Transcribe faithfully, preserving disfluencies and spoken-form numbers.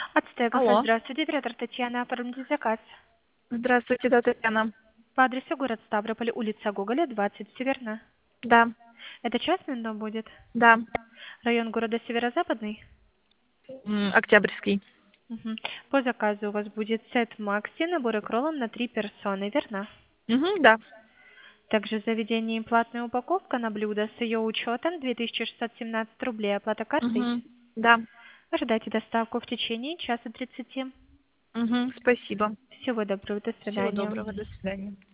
Ацтек кафе, Алло. здравствуйте, директор Татьяна, оформите заказ. Здравствуйте, да, Татьяна. По адресу город Ставрополь, улица Гоголя, двадцать, все верно? Да, Это частный дом будет? да. Район города Северо-Западный? М, Октябрьский. Мгм. По заказу у вас будет сет Макси, наборы кроллом на три персоны, верно? Мгм, да. Также в заведении платная упаковка на блюдо с ее учетом две тысячи шестьсот семнадцать рублей, оплата картой. Мгм, да. Ожидайте доставку в течение часа тридцати. Мгм, спасибо. Всего доброго, до Всего свидания. доброго, до свидания.